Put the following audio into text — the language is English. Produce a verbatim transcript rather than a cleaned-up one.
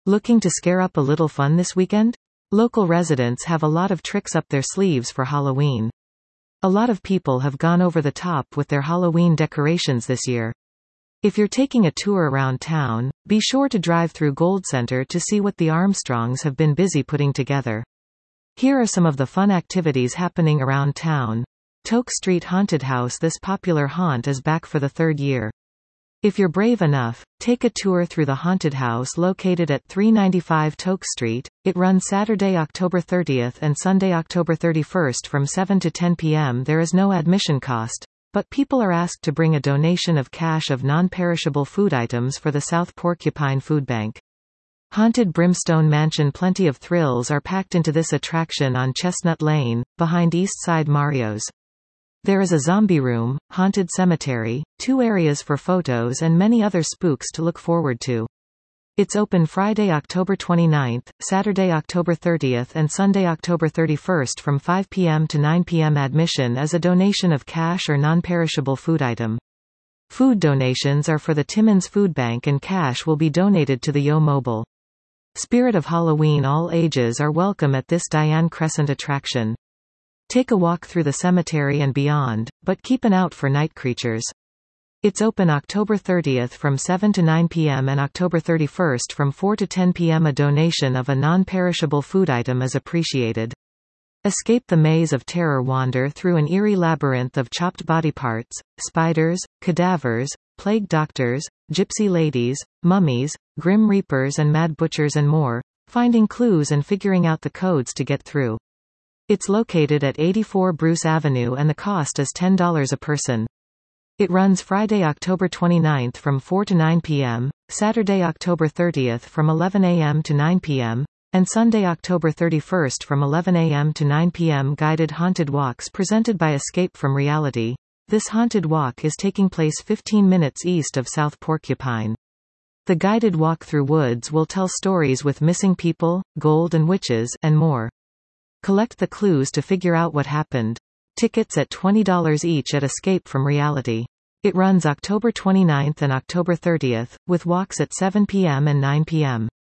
Looking to scare up a little fun this weekend? Local residents have a lot of tricks up their sleeves for Halloween. A lot of people have gone over the top with their Halloween decorations this year. If you're taking a tour around town, be sure to drive through Gold Center to see what the Armstrongs have been busy putting together. Here are some of the fun activities happening around town. Toke Street Haunted House. This popular haunt is back for the third year. If you're brave enough, take a tour through the haunted house located at three ninety-five Toke Street. It runs Saturday, October thirtieth and Sunday, October thirty-first from seven to ten p m There is no admission cost, but people are asked to bring a donation of cash of non-perishable food items for the South Porcupine Food Bank. Haunted Brimstone Mansion. Plenty of thrills are packed into this attraction on Chestnut Lane, behind East Side Mario's. There is a zombie room, haunted cemetery, two areas for photos and many other spooks to look forward to. It's open Friday, October twenty-ninth, Saturday, October thirtieth and Sunday, October thirty-first from five p m to nine p m Admission is a donation of cash or non-perishable food item. Food donations are for the Timmins Food Bank and cash will be donated to the Yo Mobile. Spirit of Halloween. All ages are welcome at this Diane Crescent attraction. Take a walk through the cemetery and beyond, but keep an out for night creatures. It's open October thirtieth from seven to nine p m and October thirty-first from four to ten p m A donation of a non-perishable food item is appreciated. Escape the maze of terror. Wander through an eerie labyrinth of chopped body parts, spiders, cadavers, plague doctors, gypsy ladies, mummies, grim reapers and mad butchers and more, finding clues and figuring out the codes to get through. It's located at eighty-four Bruce Avenue and the cost is ten dollars a person. It runs Friday, October twenty-ninth from four to nine p m, Saturday, October thirtieth from eleven a m to nine p m, and Sunday, October thirty-first from eleven a m to nine p m Guided haunted walks presented by Escape from Reality. This haunted walk is taking place fifteen minutes east of South Porcupine. The guided walk through woods will tell stories with missing people, gold and witches, and more. Collect the clues to figure out what happened. Tickets at twenty dollars each at Escape from Reality. It runs October twenty-ninth and October thirtieth, with walks at seven p m and nine p m